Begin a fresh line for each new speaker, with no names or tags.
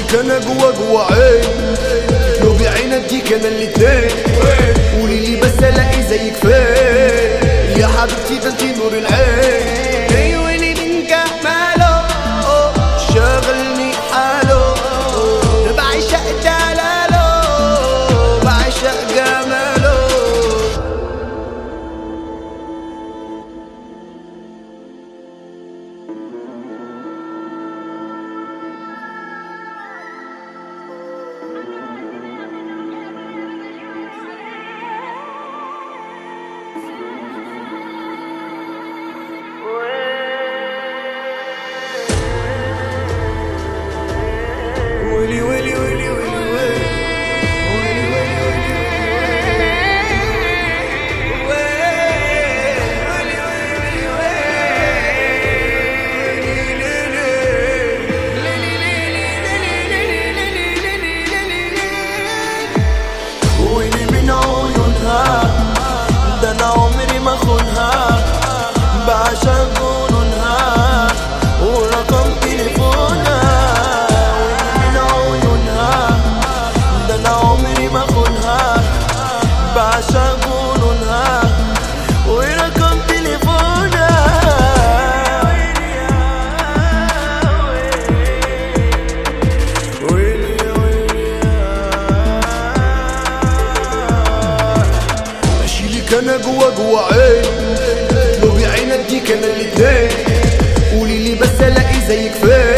اشيلك انا جوا عين، لو بعين اديك انا الاتنين، قولي لي بس الاقي زيك فين يا حبيبتي، ده انتي نور العين. ايوالي من جماله شاغلني حاله، بعشق دلاله بعشق جماله. ويلي ويلي ويلي ويلي من عيونها، ده انا عمري ما اخونها، بعشق جنونها ورقم تليفونها. بعشق جنونها ورقم تليفونها. اشيلك انا جوا عين، لو بعين اديك انا الاتنين، قولي لي بس الاقي زيك فين